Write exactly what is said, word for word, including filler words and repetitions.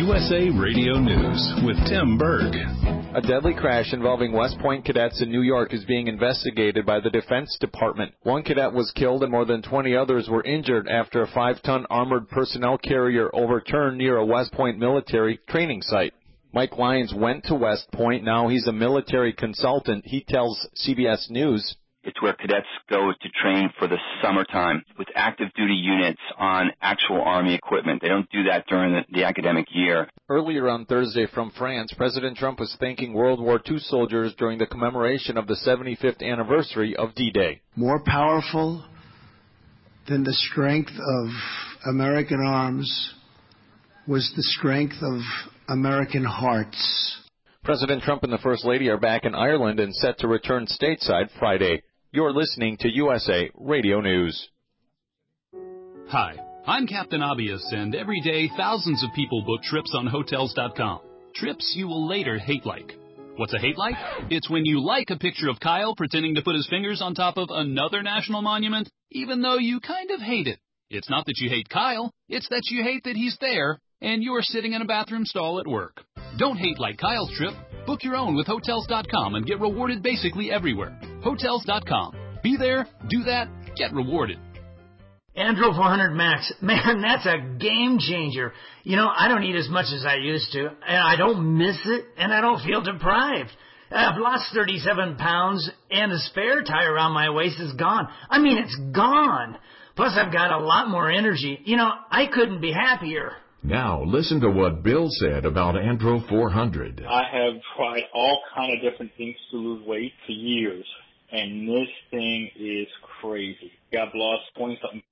U S A Radio News with Tim Berg. A deadly crash involving West Point cadets in New York is being investigated by the Defense Department. One cadet was killed and more than twenty others were injured after a five-ton armored personnel carrier overturned near a West Point military training site. Mike Lyons went to West Point. Now he's a military consultant. He tells C B S News. It's where cadets go to train for the summertime with active duty units on actual Army equipment. They don't do that during the, the academic year. Earlier on Thursday from France, President Trump was thanking World War Two soldiers during the commemoration of the seventy-fifth anniversary of D-Day. More powerful than the strength of American arms was the strength of American hearts. President Trump and the First Lady are back in Ireland and set to return stateside Friday. You're listening to U S A Radio News. Hi, I'm Captain Obvious, and every day thousands of people book trips on Hotels dot com. Trips you will later hate like. What's a hate like? It's when you like a picture of Kyle pretending to put his fingers on top of another national monument, even though you kind of hate it. It's not that you hate Kyle, it's that you hate that he's there, and you're sitting in a bathroom stall at work. Don't hate like Kyle's trip. Book your own with Hotels dot com and get rewarded basically everywhere. Hotels dot com. Be there, do that, get rewarded. Andro four hundred Max. Man, that's a game changer. You know, I don't eat as much as I used to, and I don't miss it, and I don't feel deprived. I've lost thirty-seven pounds, and the spare tie around my waist is gone. I mean, it's gone. Plus, I've got a lot more energy. You know, I couldn't be happier. Now, listen to what Bill said about Andro four hundred. I have tried all kind of different things to lose weight for years, and this thing is crazy. I've lost twenty-something